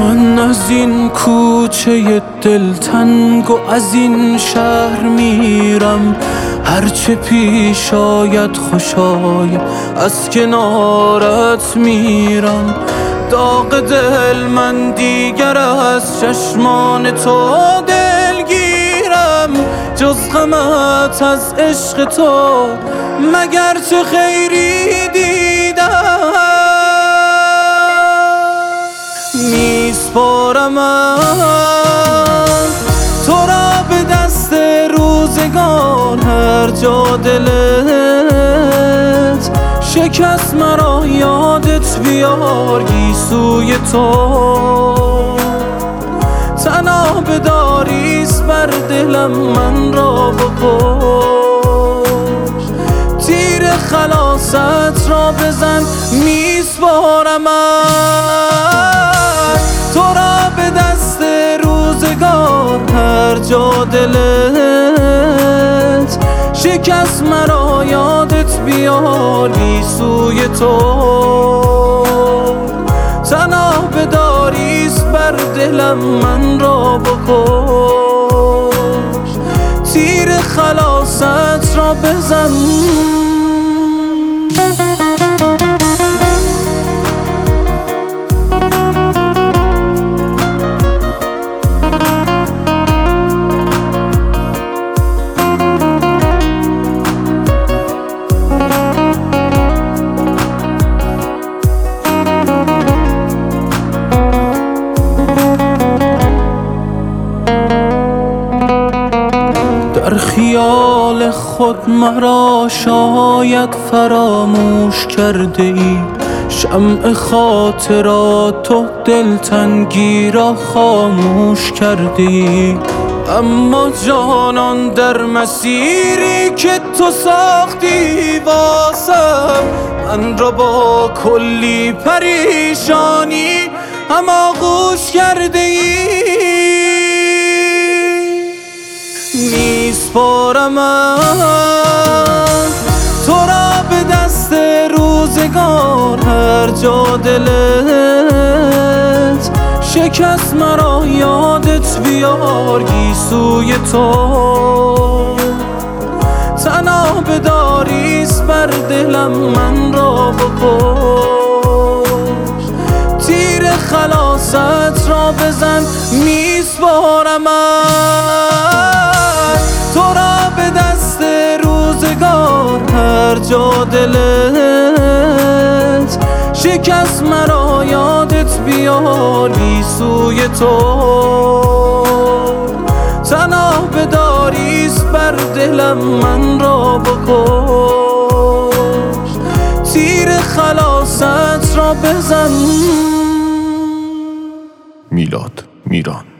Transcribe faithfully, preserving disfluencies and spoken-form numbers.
من از این کوچه دلتنگ و از این شهر میرم، هرچه پیش آید خوش آید از کنارت میرم. داغ دل من دیگر از چشمان تو دلگیرم، جز غمت از عشق تو مگر چه خیری دیدم. میسپارم تو را به دست روزگار، هر جا دلت شکست مرا یادت بیار گیسوی تو. تنها بداریست بر دلم من را بکش، تیر خلاصت را بزن. میسپارم تو را به دست روزگار، هر جا دلت شکست مرا یادت بیار گیسوی تو. تنها بداریست بر دلم من را بکش، تیر خلاصت را بزن. در خیال خود مرا شاید فراموش کرده ای، شمع خاطرات تو دلتنگی را خاموش کرده ای. اما جانان در مسیری که تو ساختی واسم، من را با کلی پریشانی هماغوش کرده ای. میسپارم تو را به دست روزگار، هر جا دلت شکست مرا یادت بیار گیسوی تو. تنها بداریست بر دلم من را بکش، تیر خلاصت را بزن. میسپارم تو را به دست روزگار، هر جا دلت شکست مرا یادت بیار گیسوی تو. تنها بداریست بر دلم من را بکش، تیر خلاصت را بزن. میلاد میران.